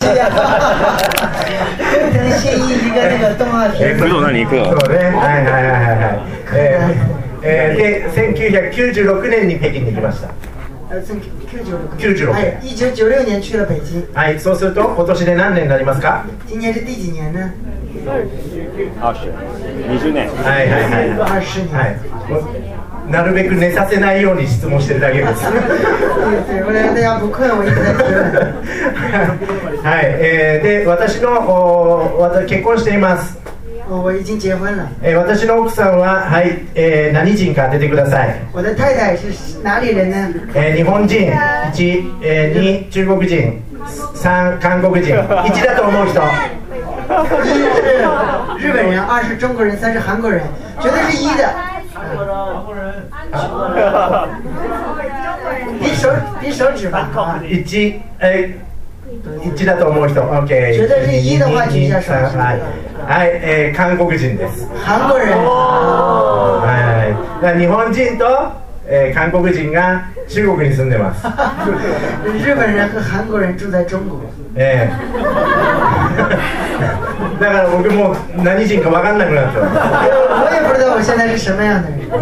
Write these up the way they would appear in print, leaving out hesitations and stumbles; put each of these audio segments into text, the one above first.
工藤新一一个那个动画片。 工藤何行くの？ そうね。はいはいはいはいはい。で、1996年に北京に行きました。96 年。1996年去了北京。 はい、そうすると今年で何年になりますか？ 今年是第几年呢 ？20年。 はいはいはい。 20年。 はい。なるべく寝させないように質問してるだけです。 对，我大家不困，我一直在提问。 はい、で、私結婚しています。 我已经结婚了。 私の奥さんは、はい、何人か出てください。 我的太太是哪里人呢？ 日本人1、2中国人、3韓国人、1だと思う人。 1是日本人，2是中国人，3是韩国人，绝对是1的。比手指吧。 1だと思う人。OK。 绝对是1的话举一下手。 はい、韓国人です。 韓国人。 はい。日本人と、韓国人が中国に住んでます。 日本人和韓国人住在中国。 だから僕も何人か分かんなくなってます。 我也不知道我现在是什么样的人。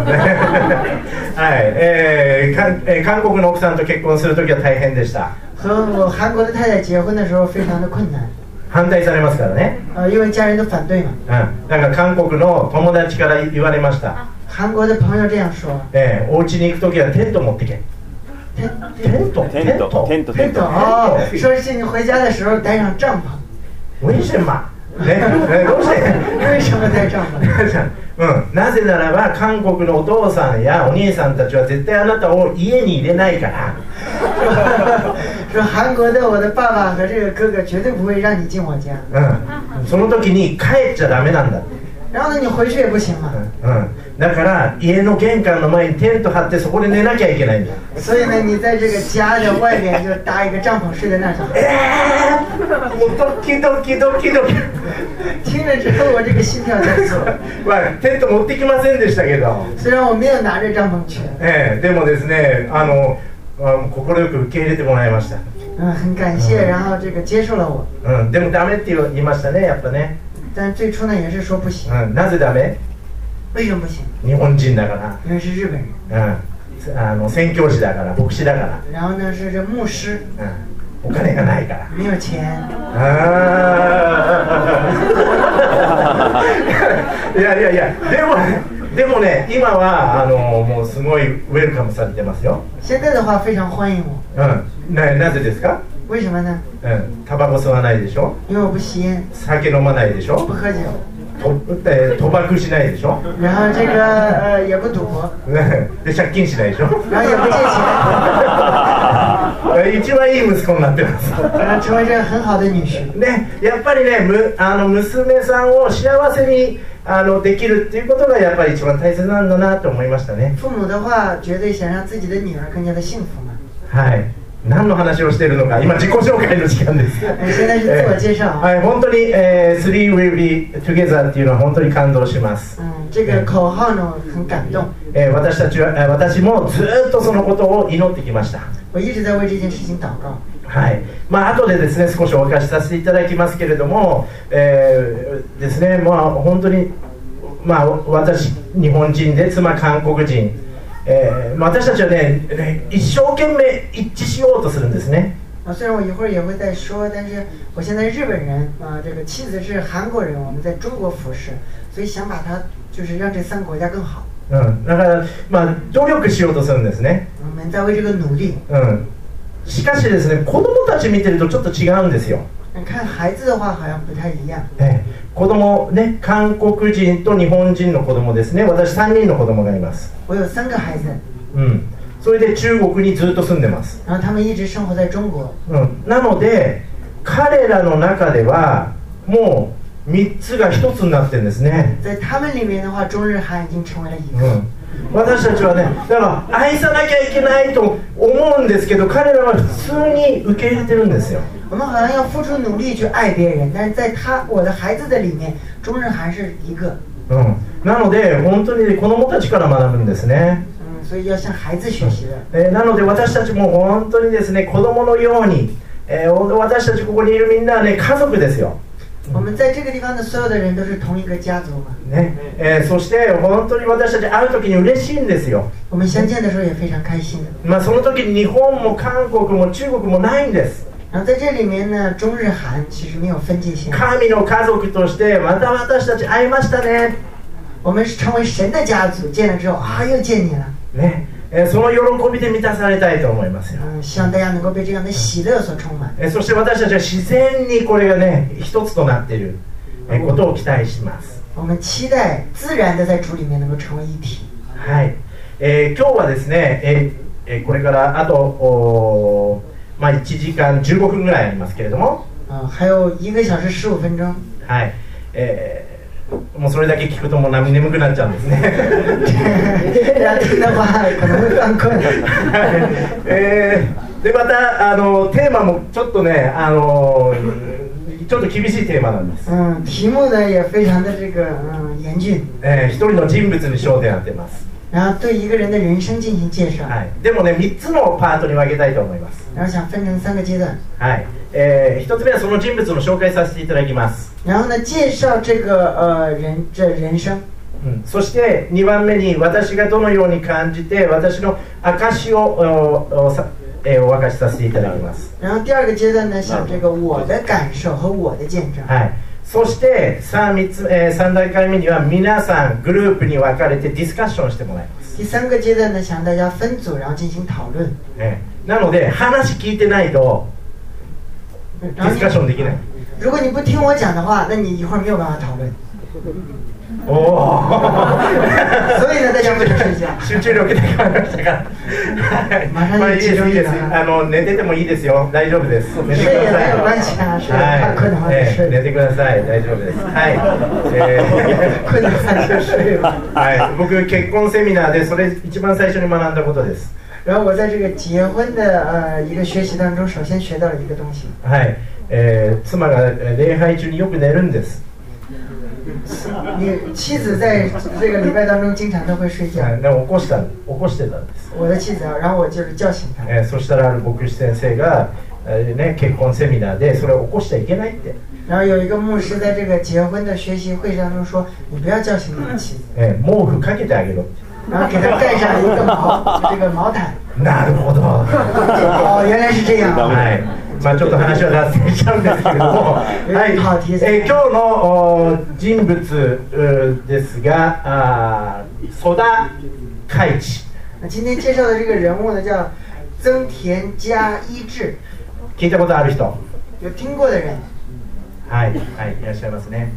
はい、韓国の奥さんと結婚するときは大変でした。 和我韩国的太太结婚的时候非常的困难。 反対されますからね。 因为家人都反对嘛。 だから韓国の友達から言われました。 韓国的朋友这样说。 お家に行くときはテント持ってけ。テント。 说是你回家的时候带上帐篷。 为什么？ 为什么带帐篷？ なぜならば韓国のお父さんやお兄さんたちは絶対あなたを家に入れないから。 说韩国的我的爸爸和这个哥哥绝对不会让你进我家。 その時に帰っちゃダメなんだ。 然后呢，你回去也不行嘛。 だから家の玄関の前にテント張ってそこで寝なきゃいけないんだ。 所以呢，你在这个家的外面就搭一个帐篷睡在那上。 もうドキドキドキドキ。 听了之后，我这个心跳加速。 テント持ってきませんでしたけど。 虽然我没有拿着帐篷去。 でもですね、快く受け入れてもらいました。 很感谢，然后这个接受了我。 でもダメって言いましたね、やっぱね。 但最初呢也是说不行。 なぜダメ？ 为什么不行？ 日本人だから。 因为是日本人。宣教師だから、牧師だから。 然后呢是这牧师。 お金がないから。 没有钱。 いや、でもね、今はもうすごいウェルカムされてますよ。 现在的话非常欢迎我。 なぜですか？ 为什么呢？ タバコ吸わないでしょ。 因为我不吸烟。 酒飲まないでしょ。 不喝酒。 賭博しないでしょ。 然后这个也不赌博。 で借金しないでしょ。 然后也不借钱。一番いい息子になってます。 成为这个很好的女婿。 ね、やっぱりね、娘さんを幸せにできるっていうことがやっぱり一番大切なんだなと思いましたね。 父母的话绝对想让自己的女儿更加的幸福嘛。 はい。何の話をしているのか、今自己紹介の時間です。 現在是自我介紹。 はい、本当に、Three will be together っていうのは本当に感動します。 这个口号呢很感動。 私もずっとそのことを祈ってきました。 我一直在为这件事情祷告。 はい、後でですね少しお聞かせさせていただきますけれども、ですね、本当に私日本人で妻韓国人。私たちはね、一生懸命一致しようとするんですね。 虽然我一会儿也会再说，但是我现在日本人这个妻子是韩国人，我们在中国服侍，所以想把它就是让这3个国家更好。 だから努力しようとするんですね。 我们在为这个努力。 しかしですね、子供たち見てるとちょっと違うんですよ。 看孩子的话好像不太一样。 子供ね、韓国人と日本人の子供ですね。私3人の子供がいます。 我有3个孩子。 それで中国にずっと住んでます。 然后他们一直生活在中国。 なので彼らの中ではもう3つが1つになってるんですね。 在他们里面的话，中日韩已经成为了一个。 私たちはね、だから愛さなきゃいけないと思うんですけど、彼らは普通に受け入れてるんですよ。 我们好像要付出努力去愛别人，但是在我的孩子的里面，中日韓是一个。 なので本当に子供たちから学ぶんですね。 所以要向孩子学習的。 なので私たちも本当にですね、子供のように、 私たちここにいるみんなはね家族ですよ。 我们在这个地方的所有的人都是同一个家族嘛。 ねそして本当に私たち会う時に嬉しいんですよ。 我们相见的时候也非常开心的。 その時に日本も韓国も中国もないんです。 然后在这里面呢，中日韩其实没有分界线。 神の家族としてまた私たち会いましたね。 我们是成为神的家族，见了之后啊，又见你了。 ねその喜びで満たされたいと思いますよ。 希望大家能够被这样的喜乐所充满。 そして私たちは自然にこれがね一つとなっていることを期待します。 我们期待自然的在主里面能够成为一体。 はい、今日はですね、これからあと1時間15分ぐらいありますけれども、 还有1个小时15分钟。 はい、もうそれだけ聞くともう眠くなっちゃうんですね。でまたテーマもちょっとねちょっと厳しいテーマなんです。 題目呢也非常的这个严峻。 一人の人物に焦点当てます。 然后对一个人的人生进行介绍。 はい。でもね3つのパートに分けたいと思います。 然后想分成3个阶段。 はい。1つ目はその人物の紹介させていただきます。 然后呢介紹这个人生。 そして2番目に私がどのように感じて私の証をお明かしさせていただきます。 然后第2个阶段呢想这个我的感受和我的见证。 はい。そして3段階目には皆さんグループに分かれてディスカッションしてもらいます。 第3个阶段呢想大家分組然后進行討論。 なので話聞いてないとディスカッションできない。 如果你不听我讲的话，那你一会儿没有办法討論。所以呢大家不能睡觉。 集中力で変わりましたか。いいです寝ててもいいですよ。大丈夫です。寝てください。寝てください。大丈夫です。はい。僕結婚セミナーでそれ一番最初に学んだことです。 然后我在这个结婚的一个学习当中，首先学到了一个东西。 はい。妻が礼拝中によく寝るんです。 你妻子在这个礼拜当中经常都会睡觉。 起こしてたんです。 我的妻子啊，然后我就是叫醒她。 そしたらある牧師先生が結婚セミナーでそれを起こしちゃいけないって。 然后有一个牧师在这个结婚的学习会当中说，你不要叫醒你的妻子。 毛布かけてあげろ。 然后给他盖上一个毛毯。 なるほど。 原来是这样。 はい。ちょっと話は脱線しちゃうんですけれども、はい。今日の人物ですが、曽田海智。 今天介绍的这个人物呢叫增田嘉一智。 聞いたことある人？ 有听过的人。 はいいらっしゃいますね。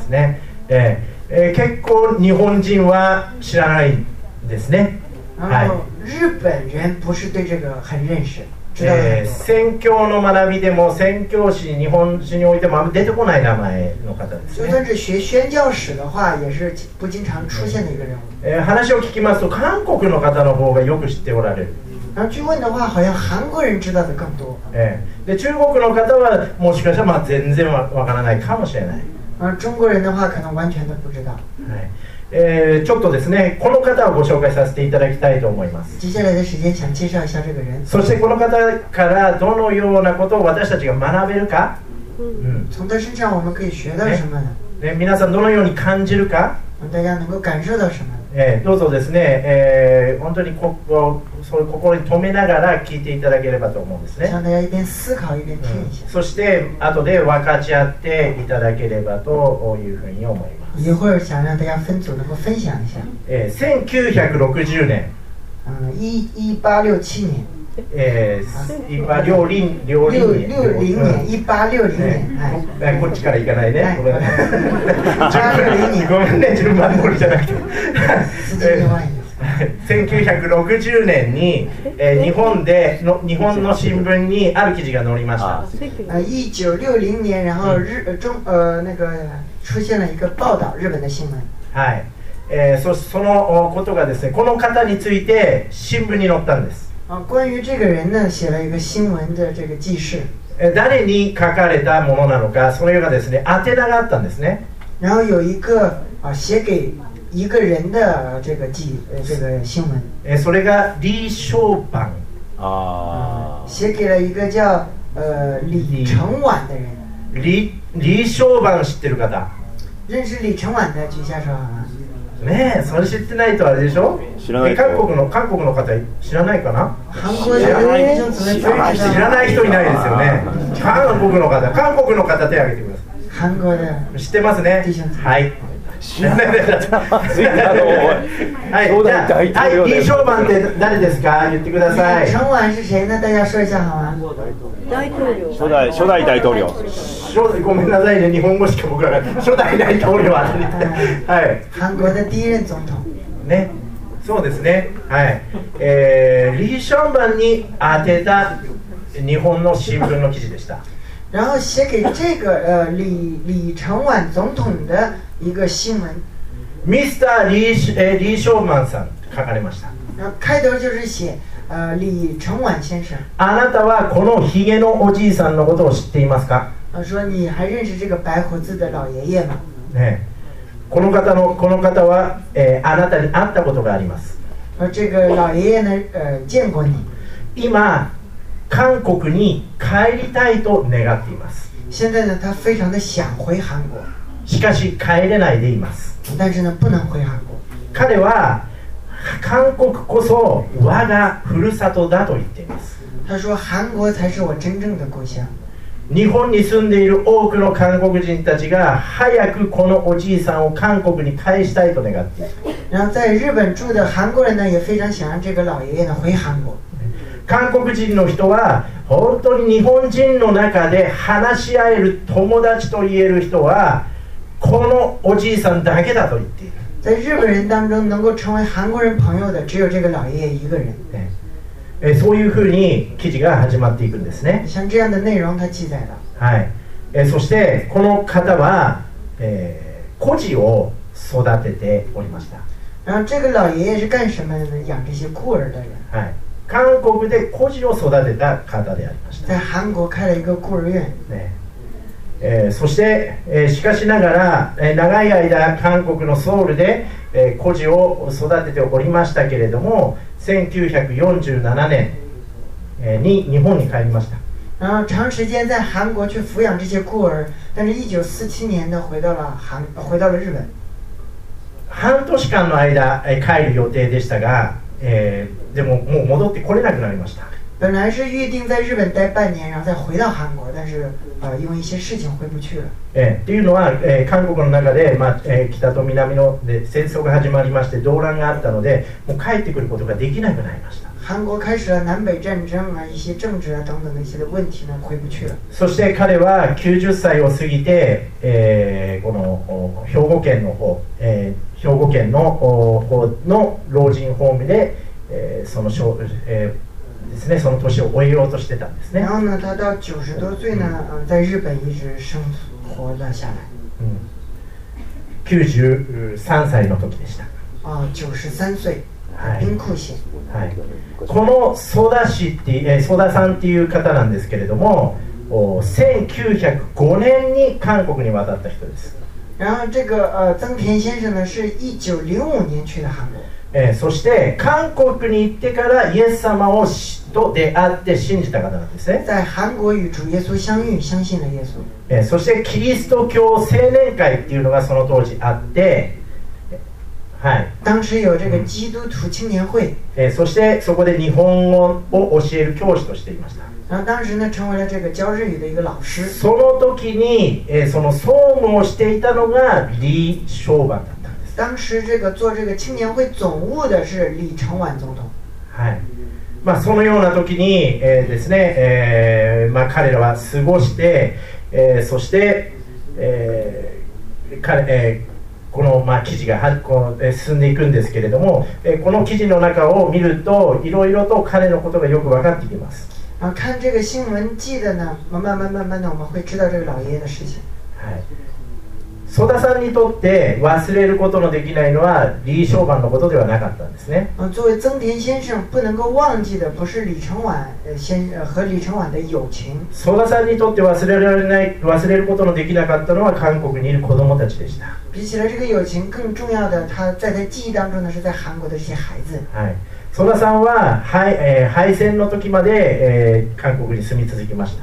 結構日本人は知らないんですね。 然后日本人不是对这个很认识。 宣教の学びでも宣教師日本史においても出てこない名前の方ですね。 就算是学宣教史的话，也是不经常出现的一个人物。 話を聞きますと韓国の方の方がよく知っておられる。 然后据问的话，好像韩国人知道的更多。 で中国の方はもしかしたら全然わからないかもしれない。 中国人的话可能完全都不知道。 ちょっとですねこの方をご紹介させていただきたいと思います。 接下来的時間想介紹一下這個人。 そしてこの方からどのようなことを私たちが学べるか。 從他身上我們可以學到什麼呢？ 皆さんどのように感じるか。 大家能夠感受到什麼？ どうぞですね、本当にそういう心に留めながら聞いていただければと思うんですね。 大家一邊思考一邊聽一下。 そして後で分かち合っていただければというふうに思います。 一會兒想讓大家分組能夠分享一下。 1960年。 1867年。 1860年。こっちから行かないね。ごめんね、順番通りじゃなくて。1960年に日本の新聞にある記事が載りました。 1960年，然後那個出現了一個報道，日本的新聞。 はい。そのことがですね、この方について新聞に載ったんです。 關於這個人呢，寫了一個新聞的這個記事。 誰に書かれたものなのか、それがですね、宛名があったんですね。 然後有一個寫給一個人的這個新聞。 それが李承晩。 寫給了一個叫李承晚的人。 李承晚知ってる方？ 认识李承晚的举下手好吗？ ねえ、それ知ってないとあれでしょ。 知らない。 韓国の方知らないかな。 韓国的弟兄姊妹不知道。 知らない人いないですよね。韓国の方手挙げてください。 韓国的知ってますね。はい。 知らない。 はい、じゃあ、はい、李承晚って誰ですか？言ってください。 李承晚是谁呢？大家说一下好吗？ 大統領。 初代大統領。 ごめんなさいね、日本語しか僕らが初代大統領ははい。 韓国的第一任总統。 ね、そうですね。はい。李承晚に当てた日本の新聞の記事でした。 然后写给这个李承晚总统的一个新闻。 ミスター李承晚さん書かれました。 然后开头就是写李承晚先生。 あなたはこのヒゲのおじいさんのことを知っていますか？ 说你还认识这个白胡子的老爷爷吗？ ね、この方は、あなたに会ったことがあります。 这个老爷爷呢，见过你。 今韓国に帰りたいと願っています。 现在呢，他非常的想回韩国。 しかし帰れないでいます。 但是呢，不能回韓国。 彼は韓国こそ我がふるさとだと言っています。 他说韓国才是我真正的故乡。 日本に住んでいる多くの韓国人たちが早くこのおじいさんを韓国に返したいと願っている。 然后在日本住的韓国人呢，也非常想让这个老爷爷呢回韓国。 韓国人の人は本当に日本人の中で話し合える友達と言える人はこのおじいさんだけだと言っている。 在日本人当中能够成为韓国人朋友的只有这个老爷爷一个人。 そういうふうに記事が始まっていくんですね。 像这样的内容它記載了。 はい。そしてこの方は、孤児を育てておりました。 然后这个老爷爷是干什么的呢？養这些孤兒的人。 はい。韓国で孤児を育てた方でありました。 在韓国開了一個孤兒院。 ね。そして、しかしながら、長い間韓国のソウルで、孤児を育てておりましたけれども1947年、に日本に帰りました。 然后长时间在韩国去抚养这些孤儿，但是1947年的回到了日本。 半年間の間帰る予定でしたが、でももう戻ってこれなくなりました。 本来是预定在日本待半年，然后再回到韩国，但是因为一些事情回不去了。 っていうのは、韓国の中で、北と南ので戦争が始まりまして動乱があったので、もう帰ってくることができなくなりました。 韓国開始了南北戰爭啊，一些政治啊等等的一些的問題呢，回不去了。 そして彼は90歳を過ぎて、この兵庫県の方、の老人ホームで、そのですね、その年を終えようとしてたんですね。 然後呢，他到90多歲呢，在日本一直生活了下来。 93歳の時でした。 93歳。兵庫县。 はい。このソダさんっていう方なんですけれども、1905年に韓国に渡った人です。 然後这个曾田先生呢，是1905年去的韓国。 そして韓国に行ってからイエス様と出会って信じた方なんですね。 在韓国与主耶穌相遇，相信了耶穌。 そしてキリスト教青年会っていうのがその当時あって、はい。 当時有这个基督徒青年会。 そしてそこで日本語を教える教師としていました。 然后当時呢，成為了這個教日語的一個老師。 その時に、その総務をしていたのが李承晚だった。 当時做这个青年会总務的是李承晚總統。 はい。そのような時に、ですね、彼らは過ごして、そして、この、記事が進んでいくんですけれども、この記事の中を見るといろいろと彼のことがよく分かってきます。 看这个新闻记的呢，慢慢的我们会知道这个老爺爺的事情。 はい。ソダさんにとって忘れることのできないのは李承晚のことではなかったんですね。 作為曾田先生不能夠忘記的不是李承晚和李承晚的友情。 ソダさんにとって忘れることのできなかったのは韓国にいる子供たちでした。 比起來這個友情更重要的，他在他記憶當中呢，是在韓國的這些孩子。 はい。ソダさんは敗戦の時まで、韓国に住み続けました。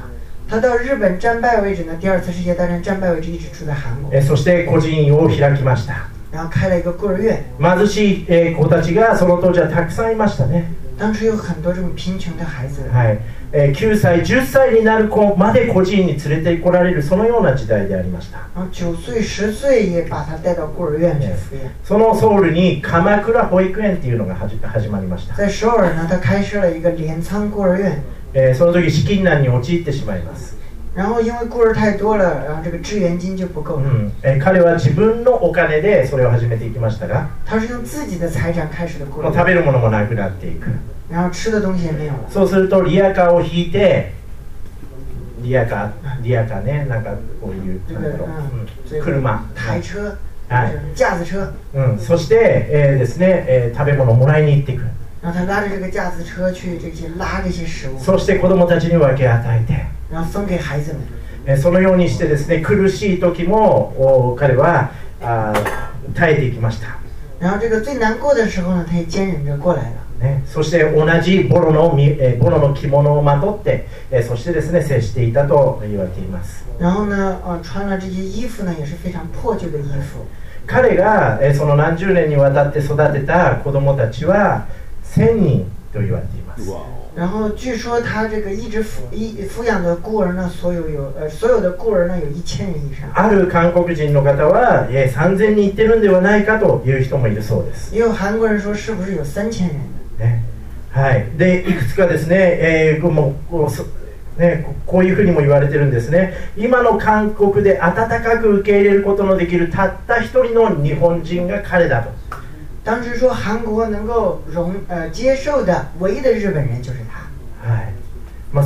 他到日本战败为止呢，第二次世界大战战败为止一直住在韩国， そして孤児院を開きました。 然后开了一个孤儿院。 貧しい子たちがその当時はたくさんいましたね。 当时有很多这种贫穷的孩子。 はい、9歳、10歳になる子まで孤児院に連れてこられるそのような時代でありました。 然后9岁、10岁也把他带到孤儿院去服养。 そのソウルに鎌倉保育園っていうのが始まりました。 在首尔呢，他开设了一个镰仓孤儿院。 その時資金難に陥ってしまいます。 然后因为孤儿太多了，然后这个支援金就不够了。 彼は自分のお金でそれを始めていきましたが、 他是用自己的财产开始的孤儿もう食べるものもなくなっていく。 然后吃的东西也没有了。 そうするとリヤカーを引いて、リヤカーね、なんかこういう車、 台車、 はい、 架子車。 そして、ですね、食べ物をもらいに行っていく。 然后他拉着这个架子车去拉这些食物。 そして子供たちに分け与えて。 然后分给孩子们。 そのようにしてですね、苦しい時も彼は耐えていきました。 然后这个最难过的时候呢，他也坚忍着过来了。 そして同じボロの着物をまとって、そしてですね接していたと言われています。 然后呢，穿了这些衣服呢，也是非常破旧的衣服。 彼がその何十年にわたって育てた子供たちは1000人と言われています。 然后据说他这个一直抚养的孤儿呢，所有的孤儿呢有1000人以上。 ある韓国人の方は3000人いってるんではないかという人もいるそうです。 也有韩国人说是不是有3000人ね、はい。でいくつかですね、こういうふうにも言われてるんですね。今の韓国で温かく受け入れることのできるたった一人の日本人が彼だと。 当时说韩国能够接受的唯一的日本人就是他。 はい。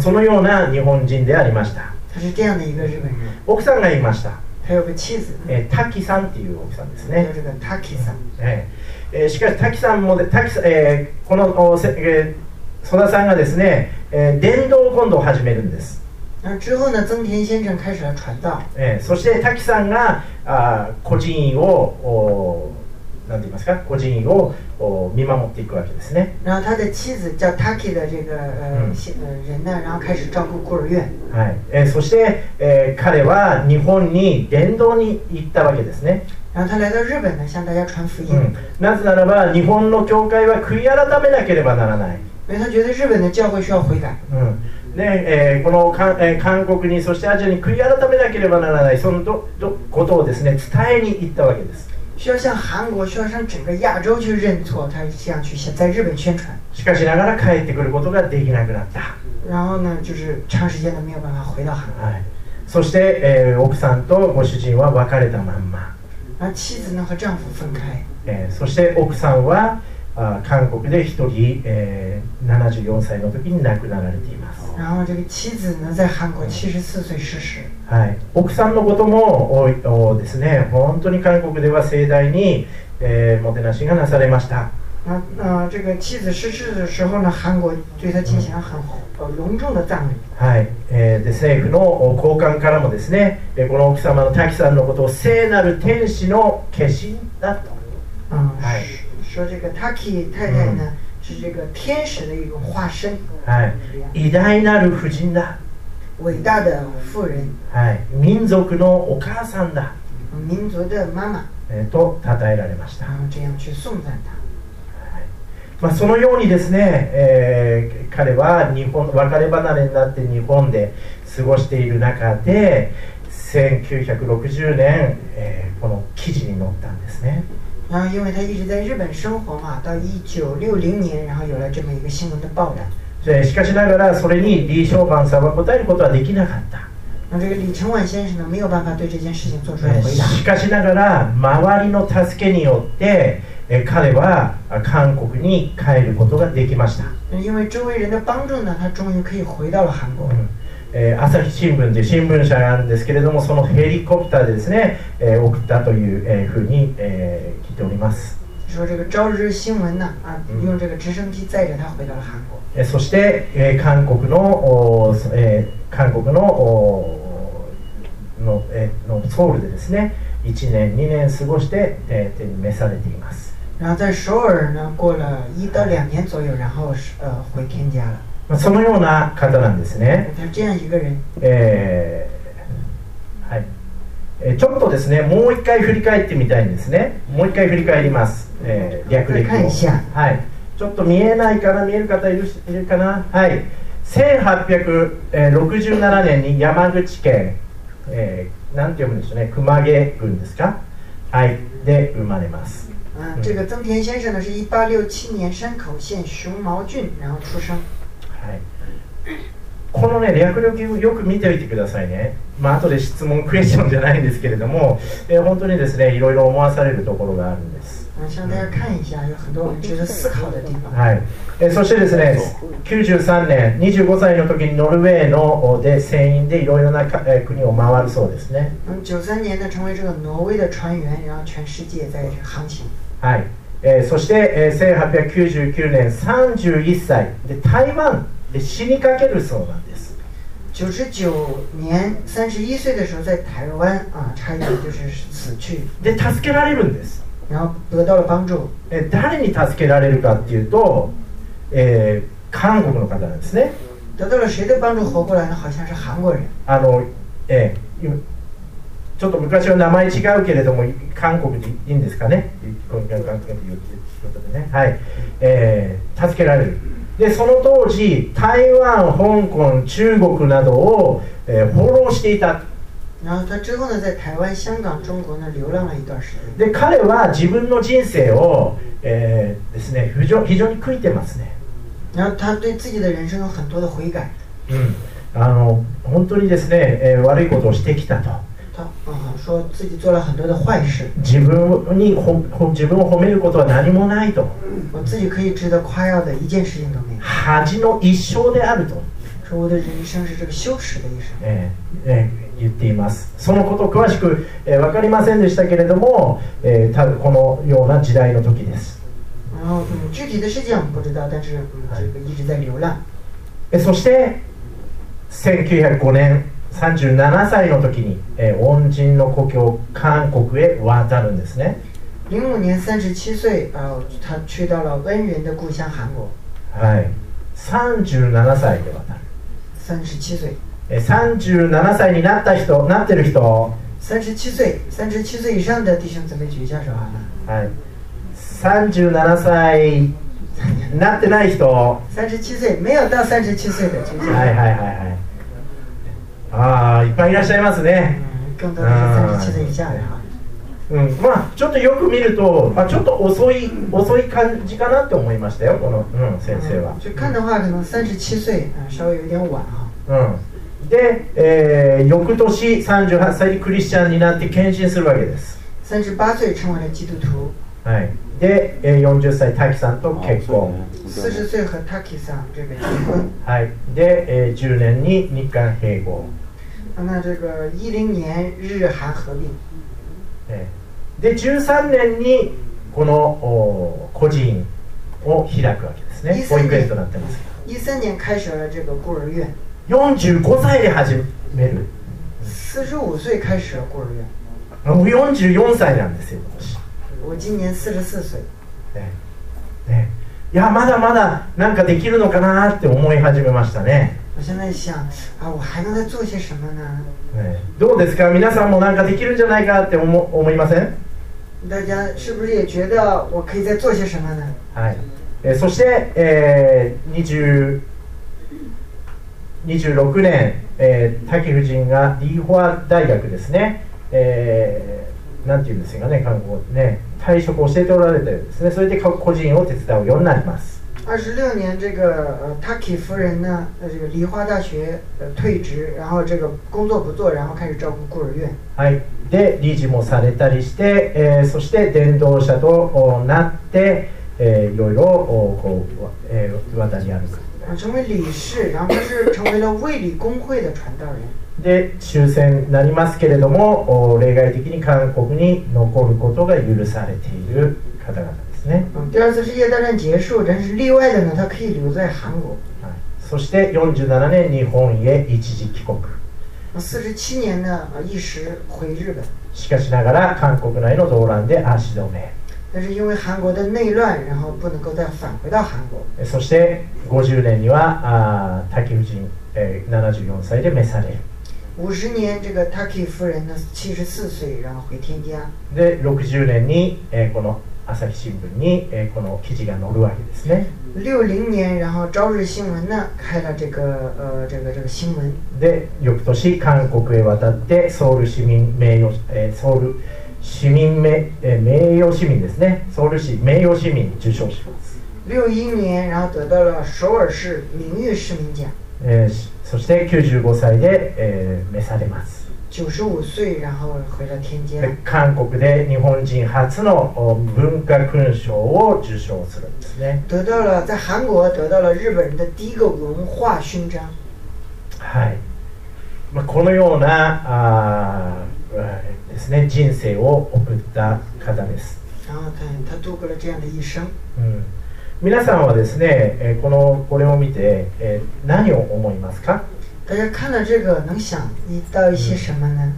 そのような日本人でありました。 他是这样的一个日本人。 奥さんがいました。 他有个妻子。 滝さんっていう奥さんですね。 这个滝さん。しかし滝さんもこの曽田さんがですね、伝道を今度始めるんです。 之后呢，曾田先生开始了传道。 そして滝さんが孤児院をなんて言いますか、孤児院を見守っていくわけですね。 然后他的妻子叫 Taki 的这个人呢，然后開始照顧孤儿院。 はい。そして、彼は日本に伝道に行ったわけですね。 然后他来到日本呢，向大家传福音。 なぜならば日本の教会は悔い改めなければならない。 因为他觉得日本的教会需要悔改。 でこの韓国にそしてアジアに悔い改めなければならないそのことをですね伝えに行ったわけです。 需要向韓国、需要向整个亚洲去认错，他这样去在日本宣传。 しかしながら帰ってくることができなくなった。 然后呢，就是长时间的没有办法回到韩国。 そして、奥さんとご主人は別れたまんま。 然后妻子呢和丈夫分开。 そして奥さんは韓国で一人、74歳の時に亡くなられています。 然后这个妻子呢在韩国74岁逝世。 はい。奥さんのこともですね、本当に韓国では盛大に、もてなしがなされました。 这个妻子逝世的时候呢，韓国对他进行了很隆重的葬礼。 はい。で政府の高官からもですね、この奥様の滝さんのことを聖なる天使の化身だと。 はい。说这个 Taki 太太呢，是这个天使的一种化身。 はい。偉大なる婦人だ。 伟大的妇人。 はい。民族のお母さんだ。 民族的妈妈。 と称えられました。 这样去颂赞他。 そのようにですね、彼は別れ離れになって日本で過ごしている中で1960年、この記事に載ったんですね。 然后因为他一直在日本生活嘛，到1960年，然后有了这么一个新闻的报道。 しかしながらそれに李承晩さんは答えることはできなかった。 那这个李承晚先生呢，没有办法对这件事情做出来回答。 しかしながら周りの助けによって彼は韓国に帰ることができました。 因为周围人的帮助呢，他终于可以回到了韓国。 朝日新聞という新聞社なんですけれども、そのヘリコプターでですね、送ったというふうに聞いております。 说这个朝日新聞呢，用这个直升機載着他回到了韓国。 そして韓国のソウルでですね、1年2年過ごして手に召されています。 然后在首尔呢，过了1到2年左右，然后回天家了。 そのような方なんですね。 他是这样一个人。 はい。ちょっとですね、もう一回振り返ってみたいんですね。もう一回振り返ります。略歴を。はい。ちょっと見えないかな、見える方いるかな。はい。1867年に山口県、なんて読むんでしょうね、熊毛郡ですか。はい。で生まれます。 这个曾田先生呢是1867年山口县熊毛郡然后出生。 はい。このね、略歴をよく見ておいてくださいね。後で質問クエスチョンじゃないんですけれども、本当にですね、いろいろ思わされるところがあるんです。 向大家看一下，有很多我们值得思考的地方。 はい。そしてですね、93年、25歳の時にノルウェーので船員でいろいろな国を回るそうですね。 93年呢，成为这个挪威的船员，然后全世界在航行。 はい。そして、1899年31歳で台湾で死にかけるそうなんです。 99年31岁的时候在台湾差一点就是死去。 で助けられるんです。 然后得到了帮助。 誰に助けられるかっていうと、韓国の方なんですね。 得到了谁的帮助活过来呢？好像是韓国人。 ちょっと昔は名前違うけれども韓国でいいんですかね。はい。助けられる。でその当時台湾、香港、中国などを、放浪していた。 然后他之后呢，在台湾、香港、中国呢流浪了一段時間。 で彼は自分の人生を、ですね、非常に悔いてますね。 然後他對自己的人生有很多的悔改。 本当にですね、悪いことをしてきたと。 說自己做了很多的壞事。 自分を褒めることは何もないと。 我自己可以值得誇耀的一件事情都沒有。 恥の一生であると。 說我的人生是這個羞恥的一生。 言っています。そのこと詳しく、分かりませんでしたけれども、多分このような時代の時です。 具体的事件我們不知道，但是這個一直在流浪。 そして1905年37歳の時に、恩人の故郷韓国へ渡るんですね。 05年37歲他去到了恩人的故鄉韓國。 はい。37歳で渡る。 37歲。 37歳になってる人。 37歲以上的弟兄姊妹舉一下手好了。 はい。37歳になってない人。 37歲没有到37歲的舉一下。 はいはいはいはい。いっぱいいらっしゃいますね。 更多的是37歲以下的哈。 ちょっとよく見ると、ちょっと遅い感じかなって思いましたよ、この、先生は。 去看的話可能37歲稍微有點晚哈。 で、翌年38歳でクリスチャンになって献身するわけです。 38歲成為了基督徒。 はい。で、40歳タキさんと結婚。 40歲和タキさん這個結婚。 はい。で、10年に日韓併合。 那這個10年日韓合併。 で13年にこの孤児院を開くわけですね。保育園となってます。 13年開始了這個孤兒院。 45歳で始める。 45歲開始了孤兒院。 もう44歳なんですよ。 我今年44歲。 いやまだまだなんかできるのかなって思い始めましたね。 我現在想我還能再做些什麼呢？ どうですか？皆さんもなんかできるんじゃないかって思いません？ 大家是不是也覺得我可以再做些什麼呢？ はい。そして、26年、滝夫人がリーホア大学ですね、なんていうんですかね、韓国ね、退職を教えておられたようですね。それで個人を手伝うようになります。 26年，这个Taki夫人呢，这个梨花大学退職，然後这个工作不做，然後開始照顧孤兒院。 はい。で理事もされたりして、そして伝道者となって、いろいろこう渡り歩く。 成為理事，然後他是成為了衛理公會的傳道人。 で終戦になりますけれども、例外的に韓国に残ることが許されている方々ですね。 第二次世界大戰結束，但是例外的呢，他可以留在韓國。 そして47年日本へ一時帰国。 47年呢，一時回日本。 しかしながら韓国内の動乱で足止め。 但是因为韩国的内乱，然后不能够再返回到韩国。 そして50年には滝夫人、74歳で召される。 50年，这个 Taki 夫人呢74岁，然后回天家。 で60年に、この朝日新聞に、この記事が載るわけですね。 60年，然后朝日新闻呢开了这个新闻。 で翌年韓国へ渡ってソウル市民名誉、ソウル市民名誉市民ですね。ソウル市名誉市民受賞します。 61年，然后得到了首尔市名誉市民奖。 そして95歳で、召されます。 95岁，然後回了天家。 韓国で日本人初の文化勲章を受賞するんですね。 得到了在韓国得到了日本人的第一个文化勋章。 はい。このようなですね、人生を送った方です。 然後他度過了這樣的一生。 皆さんはですね、これを見て、何を思いますか？ 大家看了这个能想到一些什么呢？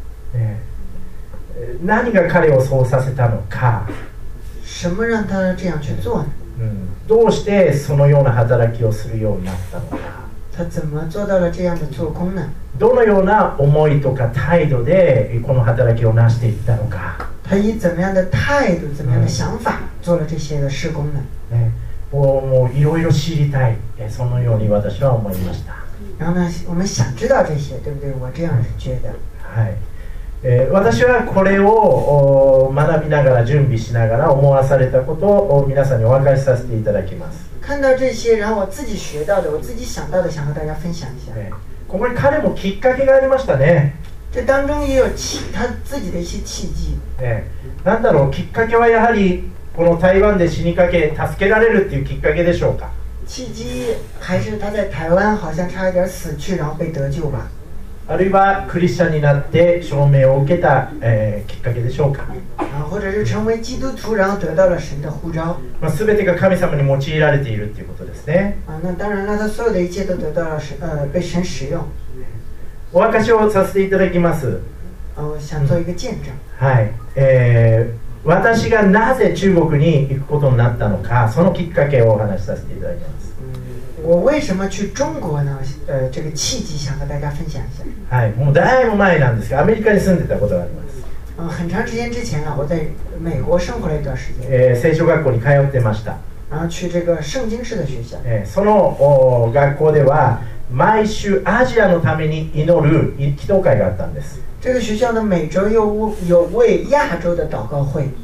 何が彼をそうさせたのか？ 什么让他这样去做呢？ どうしてそのような働きをするようになったのか？ 他怎么做到了这样的做工呢？ どのような思いとか態度でこの働きを成していったのか？ 他以怎么样的態度、怎么样的想法做了这些的事工呢？ もういろいろ知りたい、そのように私は思いました。 然后呢，我们想知道这些，对不对？我这样是觉得。 はい。私はこれを学びながら準備しながら思わされたことを皆さんにお分かりさせていただきます。 看到这些，然后我自己学到的，我自己想到的，想和大家分享一下。 ここに彼もきっかけがありましたね。 这当中也有他自己的一些契機。 なんだろう、きっかけはやはりこの台湾で死にかけ助けられるっていうきっかけでしょうか。 契機还是他在台湾好像差一点死去，然后被得救吧。 あるいはクリスチャンになって証明を受けた、きっかけでしょうか。 或者是成为基督徒，然后得到了神的呼召。 全てが神様に用いられているということですね。 那当然了，他所有的一切都得到了被神使用。 お証しをさせていただきます。 想做一个見證。 はい。私がなぜ中国に行くことになったのか、そのきっかけをお話しさせていただきます。 我为什么去中国呢？这个契機想和大家分享一下。 はい、もうだいぶ前なんですが、アメリカに住んでたことがあります。 很长时間之前了，我在美国生活了一段時間。 聖書学校に通ってました。 然后去这个聖經式的學校。 その学校では毎週アジアのために祈る祈祷会があったんです。 这个学校呢，每周有为亚洲的祷告会。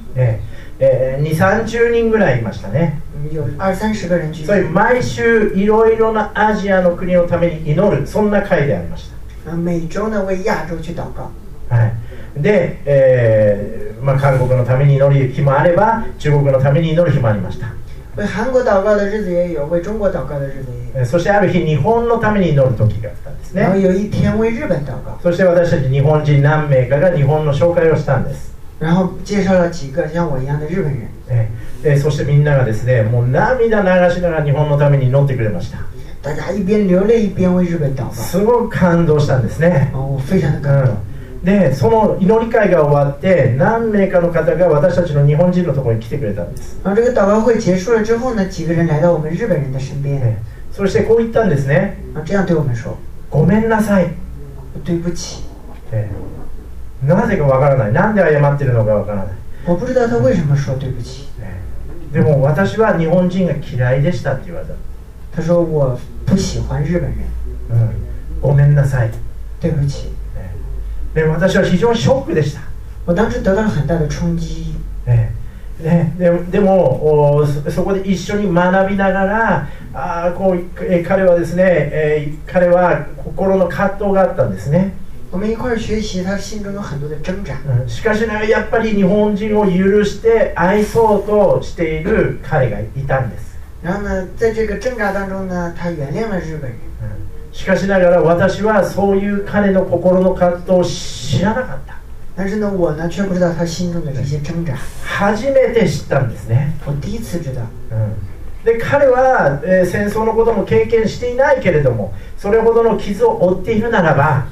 20-30人ぐらいいましたね。 有20-30個人聚集。 それ毎週いろいろなアジアの国のために祈る、そんな会でありました。 每周呢为亚洲去祷告。 はい。で、韓国のために祈る日もあれば、中国のために祈る日もありました。 为韓国祷告的日子也有，为中国祷告的日子也有。 そしてある日、日本のために祈る時があったんですね。 然后有一天为日本祷告。 そして私たち日本人何名かが日本の紹介をしたんです。 然后介紹了幾個像我一樣的日本人。 そしてみんながですね、もう涙流しながら日本のために祈ってくれました。 大家一邊流淚一邊為日本禱告。 すごく感動したんですね。 非常的感動。 で、その祈り会が終わって何名かの方が私たちの日本人のところに来てくれたんです。 然后这个祷告会結束了之後呢，幾個人來到我們日本人的身邊。 そしてこう言ったんですね。 這樣對我們說。 ごめんなさい。 對不起。 なぜかわからない。なんで謝ってるのかわからない。 我不知道他為什麼說對不起。 でも私は日本人が嫌いでしたって言われた。 他說我不喜歡日本人。 ごめんなさい。 對不起。 で私は非常にショックでした。 我当時得到了很大的衝擊。 でもそこで一緒に学びながら彼はですね、彼は心の葛藤があったんですね。 我们一塊兒學習，他心中有很多的掙扎。 しかしながらやっぱり日本人を許して愛そうとしている彼がいたんです。 然後呢，在這個掙扎當中呢，他原諒了日本人。 しかしながら私はそういう彼の心の葛藤を知らなかった。 但是呢，我呢卻不知道他心中的這些掙扎。 初めて知ったんですね。 我第一次知道。 で彼は、戦争のことも経験していないけれども、それほどの傷を負っているならば、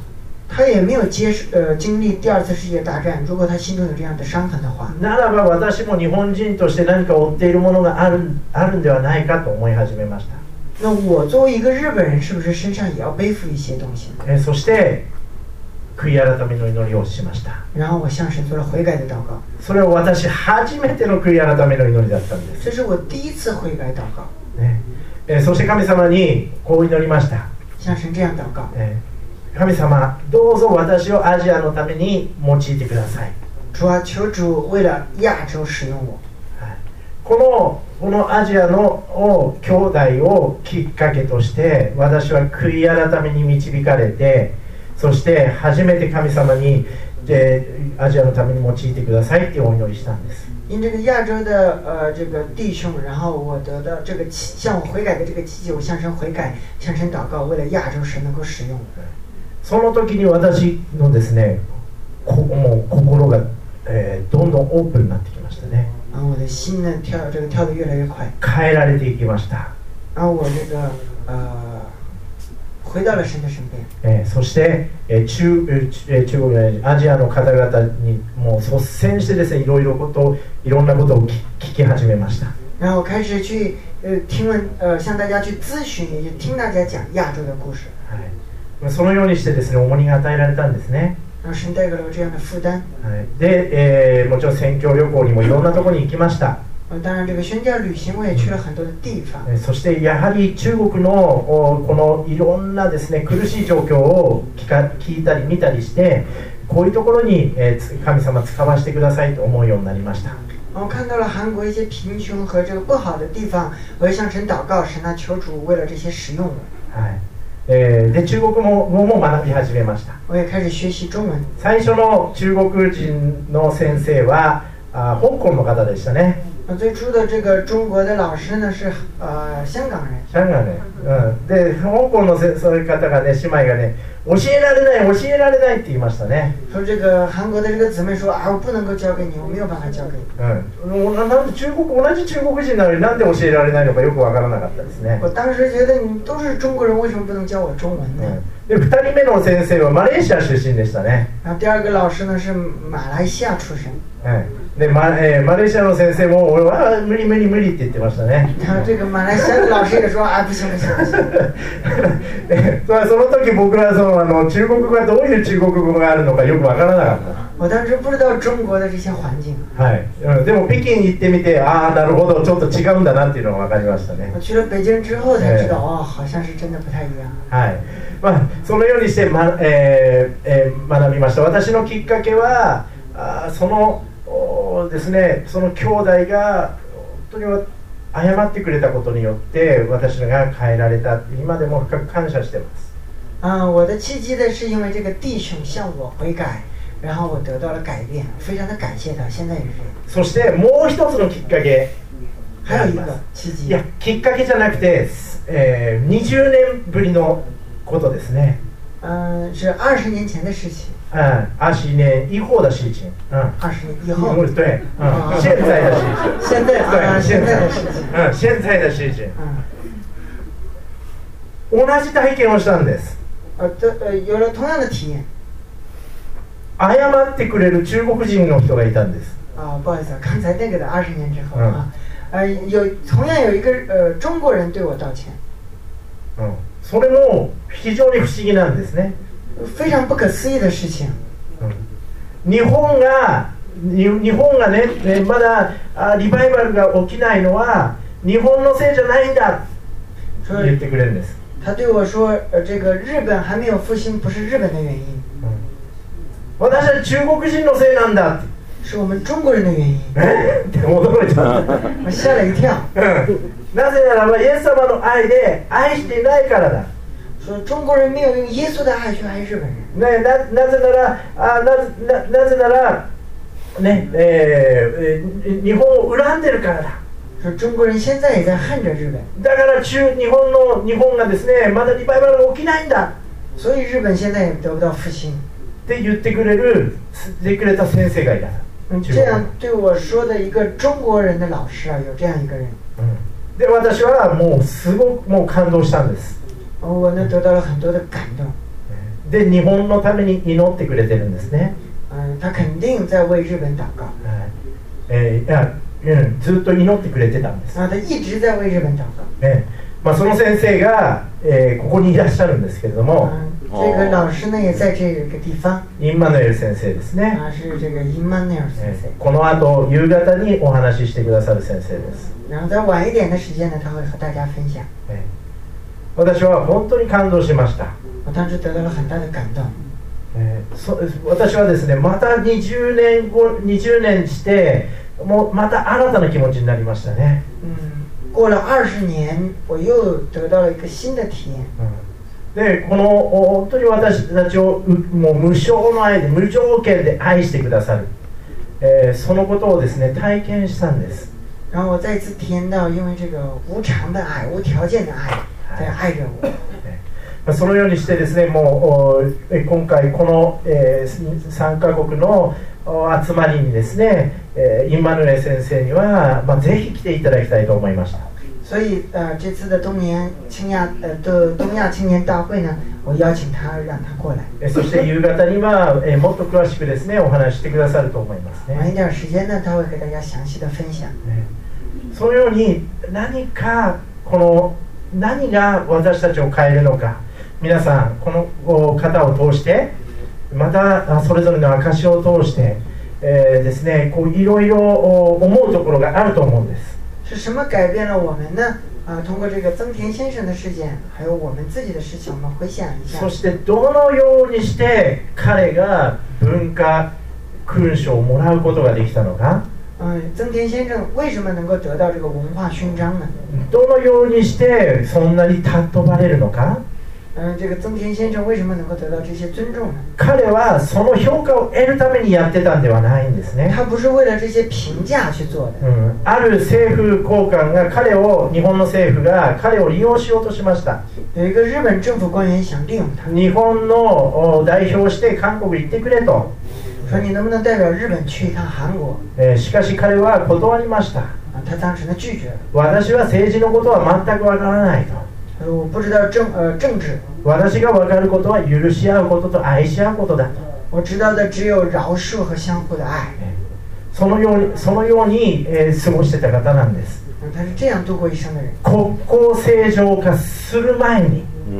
他也没有经历第二次世界大战。如果他心中有这样的伤痕的话， ならば私も日本人として何か負っているものがあるんではないかと思い始めました。 那我作为一个日本人，是不是身上也要背负一些东西呢？ そして悔い改めの祈りをしました。 然后我向神做了悔改的祷告。 それは私初めての悔い改めの祈りだったんです。 这是我第一次悔改祷告。 そして神様にこう祈りました。 向神这样祷告。 神様、どうぞ私をアジアのために用いてください。 主啊，求主为了亚洲使用我。 このアジアの兄弟をきっかけとして私は悔い改めに導かれて、そして初めて神様にアジアのために用いてくださいってお祈りしたんです。 因这个亚洲的这个弟兄，然后我得到这个向我悔改的这个契机，我向神悔改，向神祷告，为了亚洲神能够使用我。 その時に私のですね、もう心が、どんどんオープンになってきましたね。 然后我的心呢跳得越来越快。 変えられていきました。 然后我这个回到了神的身边。 そして、中国のアジアの方々にもう率先してですね、いろんなことを聞き始めました。 然后我开始去向大家去咨询，也就听大家讲亚洲的故事。 そのようにしてですね、重荷が与えられたんですね。 然后神带给了我这样的负担。 で、もちろん宣教旅行にもいろんなところに行きました。 当然这个宣教旅行我也去了很多的地方。 そしてやはり中国のこのいろんなですね、苦しい状況を聞いたり見たりして、こういうところに神様使わせてくださいと思うようになりました。 我看到了韩国一些贫穷和这个不好的地方，我就向神祷告，神啊，求主为了这些使用我。 で中国語も学び始めました。 我也开始学習中文。 最初の中国人の先生は香港の方でしたね。 最初的这个中国的老师呢是香港人。 香港ね。で香港のそういう方がね、姉妹がね、教えられないって言いましたね。 说这个韩国的这个姊妹说啊，我不能够教给你，我没有办法教给你。 なんで同じ中国人なのになんで教えられないのかよくわからなかったですね。 我当时觉得你都是中国人，为什么不能教我中文呢？ で2人目の先生はマレーシア出身でしたね。 然后第二个老师呢是马来西亚出身。 でマレーシアの先生も俺は無理って言ってましたね。 然后这个马来西亚的老师也说啊，不行。 その時僕ら中国語がどういう中国語があるのかよくわからなかった。 我当时不知道中国的这些環境。 でも北京に行ってみて、ああなるほどちょっと違うんだなっていうのがわかりましたね。 我去了北京之後才知道，好像是真的不太一样。 そのようにして、学びました。私のきっかけはそのですね、その兄弟が本当に謝ってくれたことによって私が変えられた。今でも深く感謝しています。 我的契機的是因为这个弟兄向我悔改，然后我得到了改变，非常的感謝他。现在也是。 そしてもう一つのきっかけ。 还有一个契機。 いや、きっかけじゃなくて、20年ぶりのことですね。 是20年前的事情。 20年以後的事情。 20年以後。 对，现在的事情。 现在的事情。 現在的事情。同じ体験をしたんです。 有了同样的体验。 謝ってくれる中国人の人がいたんです。 不好意思，刚才那个的20年之后同样有一个中国人对我道歉。 それも非常に不思議なんですね。 非常不可思議的事情。 日本がね、まだリバイバルが起きないのは日本のせいじゃないんだと言ってくれるんです。 他对我说，这个日本还没有复兴，不是日本的原因。 私は中国人のせいなんだ。 是我们中国人的原因。 って驚いちゃった。 我吓了一跳。 なぜならばイエス様の愛で愛していないからだ。 说中国人没有用耶稣的爱去爱日本ね、 人。 なぜならね、日本を恨んでるからだ。 说中国人现在也在恨着日本。 だから日本がですね、まだリバイバルが起きないんだ。 所以日本现在也得不到复兴。 って言ってくれた先生がいた。 这样对我说的一个中国人的老师有这样一个人。 で私はもうすごく感動したんです。 我呢得到了很多的感动。 で日本のために祈ってくれてるんですね。 他肯定在为日本祷告。 ずっと祈ってくれてたんです。 他一直在为日本祷告。 その先生が、ここにいらっしゃるんですけれども、 这个老师呢也在这个地方。 インマヌエル先生ですね。 是这个インマヌエル先生。 この後夕方にお話ししてくださる先生です。 然后在晚一点的时间呢，他会和大家分享。 私は本当に感動しました。 我当时得到了很大的感动。 私はですね、また20年してもうまた新たな気持ちになりましたね。 过了20年，我又得到了一个新的体验。 でこの本当に私たちをもう無償の愛で無条件で愛してくださる、そのことをですね体験したんです。 然后我再一次体验到，因为这个无偿的爱、无条件的愛在愛着我。 そのようにしてですね、もう今回この、3カ国の集まりにですね、インマヌエル先生には、ぜひ来ていただきたいと思いました。 所以这次的东亚青年大会呢，我邀请他，让他过来。 そして夕方には、もっと詳しくですねお話ししてくださると思いますね。 晚一点时间呢，他会和大家详细的分享。 そのように何が私たちを変えるのか、皆さんこの方を通して、またそれぞれの証を通して、ですね、いろいろ思うところがあると思うんです。 是什么改变了我们呢？通过这个增田先生的事件，还有我们自己的事情，我们回想一下。 そしてどのようにして彼が文化勲章をもらうことができたのか。 增田先生为什么能够得到这个文化勋章呢？ どのようにしてそんなに尊ばれるのか。 这个增田先生为什么能够得到这些尊重呢？ 彼はその評価を得るためにやってたんではないんですね。 他不是为了这些评价去做的。 ある政府高官が日本の政府が彼を利用しようとしました。 有一个日本政府官员想利用他。 日本の代表して韓国行ってくれと。 说你能不能代表日本去一趟韓国？ しかし彼は断りました。 他当时呢拒绝了。 私は政治のことは全くわからないと。 我不知道政治。 私が分かることは許し合うことと愛し合うことだと。 我知道的只有饶恕和相互的愛。 そのように、過ごしてた方なんです。 他是这样度过一生的人。 国交正常化する前に、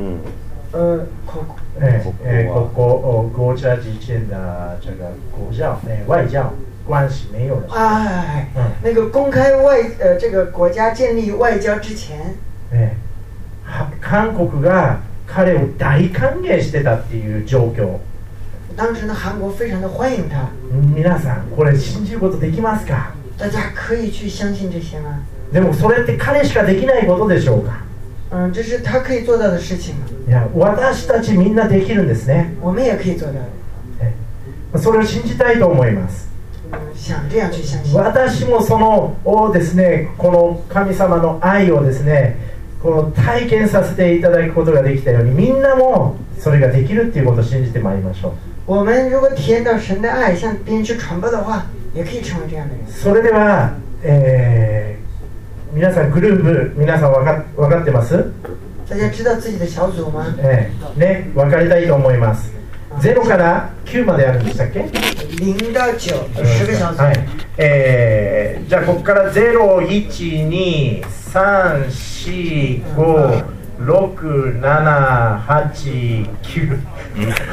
国家之間的这个外交关系没有了。 那个公开这个国家建立外交之前。 韓国が彼を大歓迎してたっていう状況。 当时呢，韓国非常的欢迎他。 皆さんこれ信じることできますか？ 大家可以去相信这些吗？ でもそれって彼しかできないことでしょうか？ 这是他可以做到的事情吗？ いや、私たちみんなできるんですね。 我们也可以做到的。 それを信じたいと思います。 想这样去相信。 私もそのですね、この神様の愛をですね。この体験させていただくことができたように、みんなもそれができるっていうことを信じてまいりましょう。 我们如果体验到神的爱，向别人去传播的话，也可以成为这样的人。 それでは、皆さんグループ、皆さん分かってます？ 大家知道自己的小組吗？ ね、分かりたいと思います。0から9まであるんでしたっけ ？0到9、10個小組。 じゃあここから0、1、2、3、4、5、6、7、8、9